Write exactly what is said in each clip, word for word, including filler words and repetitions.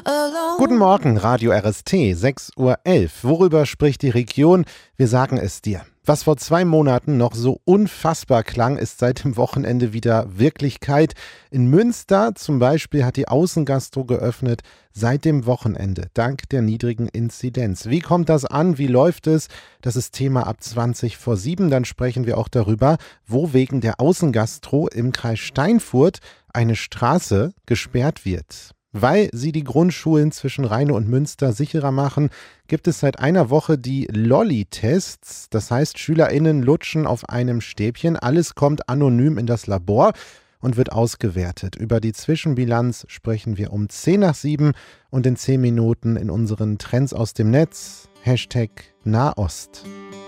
Guten Morgen, Radio R S T, sechs Uhr elf. Worüber spricht die Region? Wir sagen es dir. Was vor zwei Monaten noch so unfassbar klang, ist seit dem Wochenende wieder Wirklichkeit. In Münster zum Beispiel hat die Außengastro geöffnet seit dem Wochenende, dank der niedrigen Inzidenz. Wie kommt das an? Wie läuft es? Das ist Thema ab zwanzig vor sieben. Dann sprechen wir auch darüber, wo wegen der Außengastro im Kreis Steinfurt eine Straße gesperrt wird. Weil sie die Grundschulen zwischen Rheine und Münster sicherer machen, gibt es seit einer Woche die Lolli-Tests. Das heißt, SchülerInnen lutschen auf einem Stäbchen. Alles kommt anonym in das Labor und wird ausgewertet. Über die Zwischenbilanz sprechen wir um zehn nach sieben und in zehn Minuten in unseren Trends aus dem Netz. Hashtag Nahost.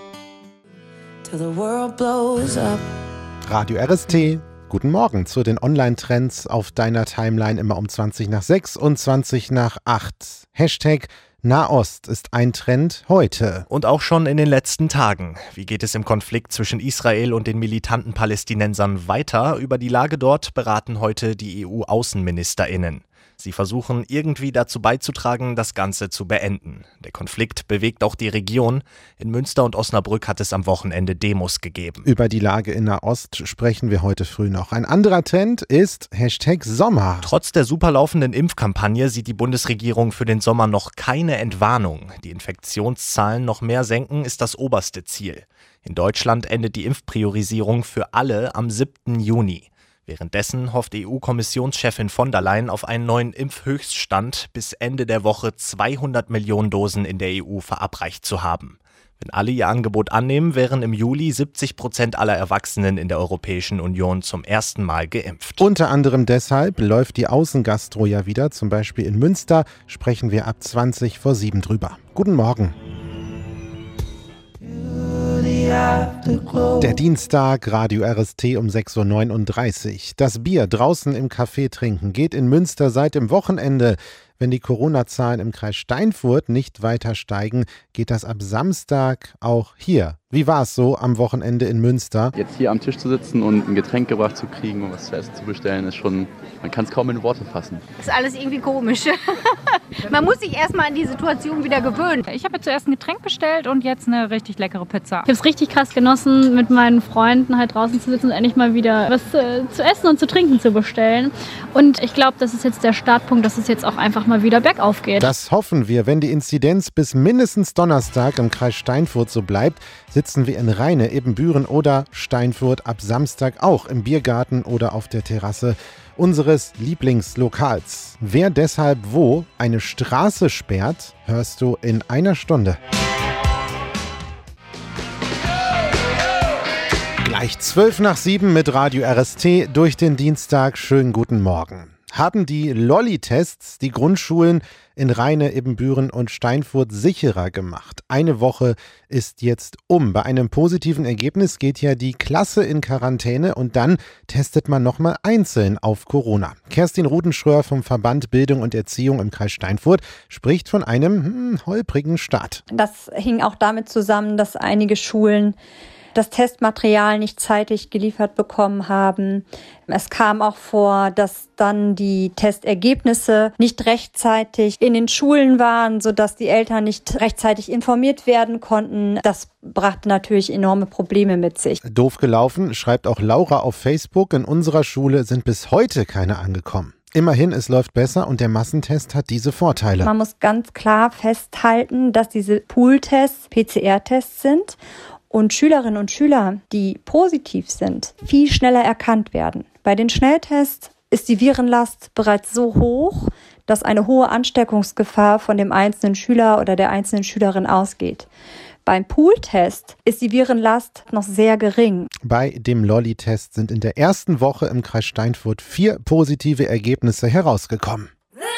Radio R S T. Guten Morgen zu den Online-Trends auf deiner Timeline immer um zwanzig nach sechs und zwanzig nach acht. Hashtag Nahost ist ein Trend heute. Und auch schon in den letzten Tagen. Wie geht es im Konflikt zwischen Israel und den militanten Palästinensern weiter? Über die Lage dort beraten heute die E U-AußenministerInnen. Sie versuchen irgendwie dazu beizutragen, das Ganze zu beenden. Der Konflikt bewegt auch die Region. In Münster und Osnabrück hat es am Wochenende Demos gegeben. Über die Lage in Nahost sprechen wir heute früh noch. Ein anderer Trend ist Hashtag Sommer. Trotz der super laufenden Impfkampagne sieht die Bundesregierung für den Sommer noch keine Entwarnung. Die Infektionszahlen noch mehr senken, ist das oberste Ziel. In Deutschland endet die Impfpriorisierung für alle am siebten Juni. Währenddessen hofft E U-Kommissionschefin von der Leyen auf einen neuen Impfhöchststand, bis Ende der Woche zweihundert Millionen Dosen in der E U verabreicht zu haben. Wenn alle ihr Angebot annehmen, wären im Juli siebzig Prozent aller Erwachsenen in der Europäischen Union zum ersten Mal geimpft. Unter anderem deshalb läuft die Außengastro ja wieder, zum Beispiel in Münster, sprechen wir ab zwanzig vor sieben drüber. Guten Morgen. Der Dienstag, Radio R S T um sechs Uhr neununddreißig. Das Bier draußen im Café trinken geht in Münster seit dem Wochenende. Wenn die Corona-Zahlen im Kreis Steinfurt nicht weiter steigen, geht das ab Samstag auch hier. Wie war es so am Wochenende in Münster? Jetzt hier am Tisch zu sitzen und ein Getränk gebracht zu kriegen und was zu essen zu bestellen, ist schon, man kann es kaum in Worte fassen. Das ist alles irgendwie komisch. Man muss sich erstmal an die Situation wieder gewöhnen. Ich habe zuerst ein Getränk bestellt und jetzt eine richtig leckere Pizza. Ich habe es richtig krass genossen, mit meinen Freunden halt draußen zu sitzen und endlich mal wieder was äh, zu essen und zu trinken zu bestellen. Und ich glaube, das ist jetzt der Startpunkt, dass es jetzt auch einfach mal wieder bergauf geht. Das hoffen wir. Wenn die Inzidenz bis mindestens Donnerstag im Kreis Steinfurt so bleibt, sitzen wir in Rheine, Ebenbüren oder Steinfurt ab Samstag auch im Biergarten oder auf der Terrasse unseres Lieblingslokals. Wer deshalb wo eine Straße sperrt, hörst du in einer Stunde. Gleich zwölf nach sieben mit Radio R S T durch den Dienstag. Schönen guten Morgen. Haben die Lolli-Tests die Grundschulen in Rheine, Ebenbüren und Steinfurt sicherer gemacht. Eine Woche ist jetzt um. Bei einem positiven Ergebnis geht ja die Klasse in Quarantäne und dann testet man nochmal einzeln auf Corona. Kerstin Rudenschröer vom Verband Bildung und Erziehung im Kreis Steinfurt spricht von einem hm, holprigen Start. Das hing auch damit zusammen, dass einige Schulen das Testmaterial nicht zeitig geliefert bekommen haben. Es kam auch vor, dass dann die Testergebnisse nicht rechtzeitig in den Schulen waren, sodass die Eltern nicht rechtzeitig informiert werden konnten. Das brachte natürlich enorme Probleme mit sich. Doof gelaufen, schreibt auch Laura auf Facebook. In unserer Schule sind bis heute keine angekommen. Immerhin, es läuft besser und der Massentest hat diese Vorteile. Man muss ganz klar festhalten, dass diese Pooltests P C R-Tests sind und Schülerinnen und Schüler, die positiv sind, viel schneller erkannt werden. Bei den Schnelltests ist die Virenlast bereits so hoch, dass eine hohe Ansteckungsgefahr von dem einzelnen Schüler oder der einzelnen Schülerin ausgeht. Beim Pooltest ist die Virenlast noch sehr gering. Bei dem Lolli-Test sind in der ersten Woche im Kreis Steinfurt vier positive Ergebnisse herausgekommen.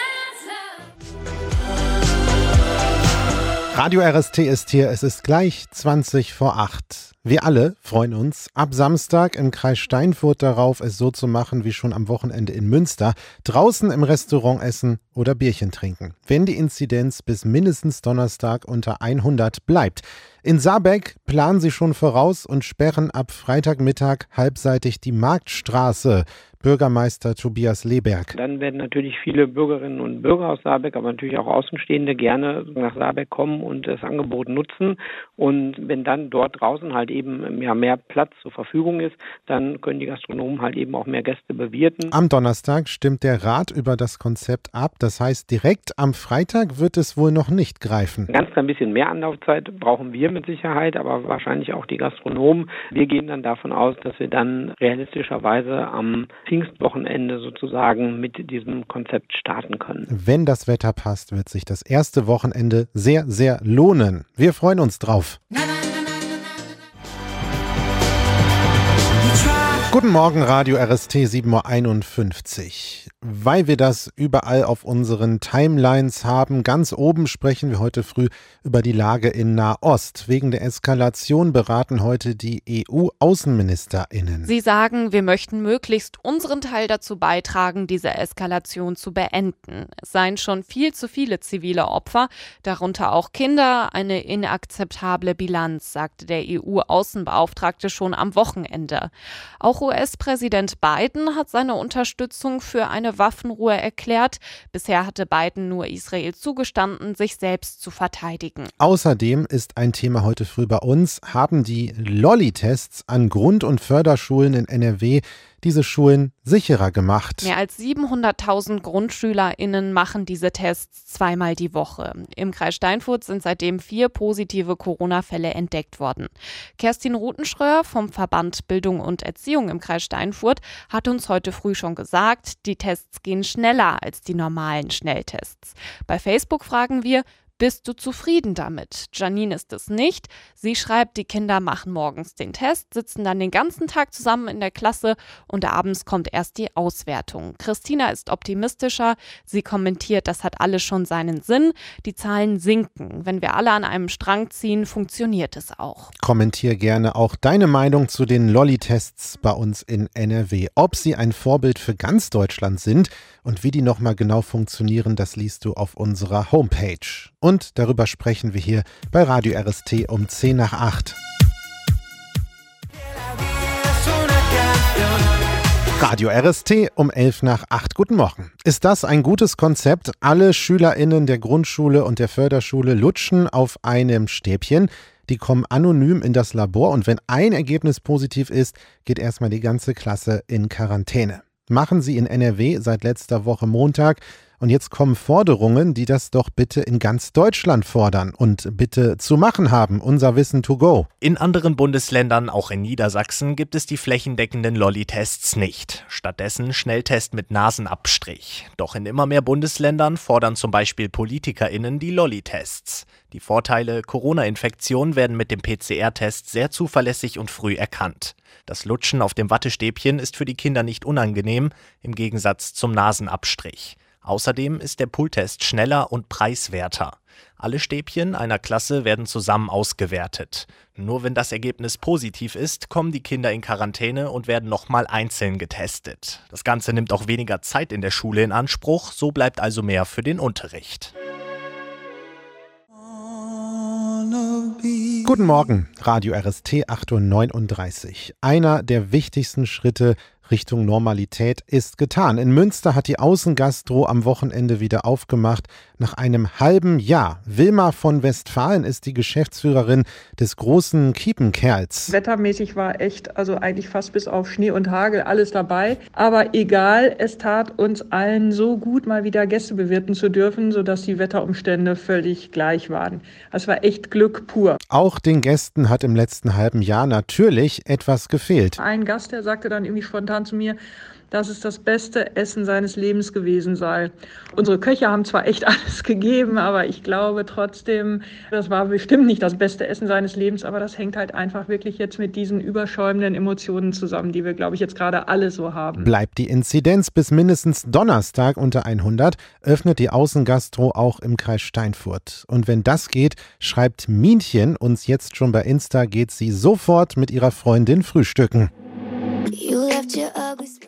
Radio R S T ist hier, es ist gleich zwanzig vor acht. Wir alle freuen uns ab Samstag im Kreis Steinfurt darauf, es so zu machen wie schon am Wochenende in Münster, draußen im Restaurant essen oder Bierchen trinken, wenn die Inzidenz bis mindestens Donnerstag unter hundert bleibt. In Saarbeck planen sie schon voraus und sperren ab Freitagmittag halbseitig die Marktstraße. Bürgermeister Tobias Leberg. Dann werden natürlich viele Bürgerinnen und Bürger aus Saarbeck, aber natürlich auch Außenstehende gerne nach Saarbeck kommen und das Angebot nutzen. Und wenn dann dort draußen halt eben ja, mehr Platz zur Verfügung ist, dann können die Gastronomen halt eben auch mehr Gäste bewirten. Am Donnerstag stimmt der Rat über das Konzept ab. Das heißt, direkt am Freitag wird es wohl noch nicht greifen. Ein ganz klein bisschen mehr Anlaufzeit brauchen wir mit Sicherheit, aber wahrscheinlich auch die Gastronomen. Wir gehen dann davon aus, dass wir dann realistischerweise am Pfingstwochenende sozusagen mit diesem Konzept starten können. Wenn das Wetter passt, wird sich das erste Wochenende sehr, sehr lohnen. Wir freuen uns drauf. Guten Morgen, Radio R S T, sieben Uhr einundfünfzig. Weil wir das überall auf unseren Timelines haben, ganz oben sprechen wir heute früh über die Lage in Nahost. Wegen der Eskalation beraten heute die E U-AußenministerInnen. Sie sagen, wir möchten möglichst unseren Teil dazu beitragen, diese Eskalation zu beenden. Es seien schon viel zu viele zivile Opfer, darunter auch Kinder, eine inakzeptable Bilanz, sagte der E U-Außenbeauftragte schon am Wochenende. Auch U S-Präsident Biden hat seine Unterstützung für eine Waffenruhe erklärt. Bisher hatte Biden nur Israel zugestanden, sich selbst zu verteidigen. Außerdem ist ein Thema heute früh bei uns, haben die Lolli-Tests an Grund- und Förderschulen in N R W diese Schulen sicherer gemacht. Mehr als siebenhunderttausend GrundschülerInnen machen diese Tests zweimal die Woche. Im Kreis Steinfurt sind seitdem vier positive Corona-Fälle entdeckt worden. Kerstin Rutenschröer vom Verband Bildung und Erziehung im Kreis Steinfurt hat uns heute früh schon gesagt, die Tests gehen schneller als die normalen Schnelltests. Bei Facebook fragen wir, bist du zufrieden damit? Janine ist es nicht. Sie schreibt, die Kinder machen morgens den Test, sitzen dann den ganzen Tag zusammen in der Klasse und abends kommt erst die Auswertung. Christina ist optimistischer. Sie kommentiert, das hat alles schon seinen Sinn. Die Zahlen sinken. Wenn wir alle an einem Strang ziehen, funktioniert es auch. Kommentier gerne auch deine Meinung zu den Lolli-Tests bei uns in N R W. Ob sie ein Vorbild für ganz Deutschland sind und wie die nochmal genau funktionieren, das liest du auf unserer Homepage. Und darüber sprechen wir hier bei Radio R S T um zehn nach acht. Radio R S T um elf nach acht. Guten Morgen. Ist das ein gutes Konzept? Alle SchülerInnen der Grundschule und der Förderschule lutschen auf einem Stäbchen. Die kommen anonym in das Labor und wenn ein Ergebnis positiv ist, geht erstmal die ganze Klasse in Quarantäne. Machen sie in N R W seit letzter Woche Montag. Und jetzt kommen Forderungen, die das doch bitte in ganz Deutschland fordern und bitte zu machen haben. Unser Wissen to go. In anderen Bundesländern, auch in Niedersachsen, gibt es die flächendeckenden Lolli-Tests nicht. Stattdessen Schnelltest mit Nasenabstrich. Doch in immer mehr Bundesländern fordern zum Beispiel PolitikerInnen die Lolli-Tests. Die Vorteile Corona-Infektion werden mit dem P C R-Test sehr zuverlässig und früh erkannt. Das Lutschen auf dem Wattestäbchen ist für die Kinder nicht unangenehm, im Gegensatz zum Nasenabstrich. Außerdem ist der Pultest schneller und preiswerter. Alle Stäbchen einer Klasse werden zusammen ausgewertet. Nur wenn das Ergebnis positiv ist, kommen die Kinder in Quarantäne und werden nochmal einzeln getestet. Das Ganze nimmt auch weniger Zeit in der Schule in Anspruch, so bleibt also mehr für den Unterricht. Guten Morgen, Radio R S T acht Uhr neununddreißig. Einer der wichtigsten Schritte Richtung Normalität ist getan. In Münster hat die Außengastro am Wochenende wieder aufgemacht. Nach einem halben Jahr. Wilma von Westfalen ist die Geschäftsführerin des großen Kiepenkerls. Wettermäßig war echt, also eigentlich fast bis auf Schnee und Hagel alles dabei. Aber egal, es tat uns allen so gut, mal wieder Gäste bewirten zu dürfen, sodass die Wetterumstände völlig gleich waren. Es war echt Glück pur. Auch den Gästen hat im letzten halben Jahr natürlich etwas gefehlt. Ein Gast, der sagte dann irgendwie spontan zu mir, dass es das beste Essen seines Lebens gewesen sei. Unsere Köche haben zwar echt alles gegeben, aber ich glaube trotzdem, das war bestimmt nicht das beste Essen seines Lebens, aber das hängt halt einfach wirklich jetzt mit diesen überschäumenden Emotionen zusammen, die wir, glaube ich, jetzt gerade alle so haben. Bleibt die Inzidenz bis mindestens Donnerstag unter hundert, öffnet die Außengastro auch im Kreis Steinfurt. Und wenn das geht, schreibt Mienchen uns jetzt schon bei Insta, geht sie sofort mit ihrer Freundin frühstücken.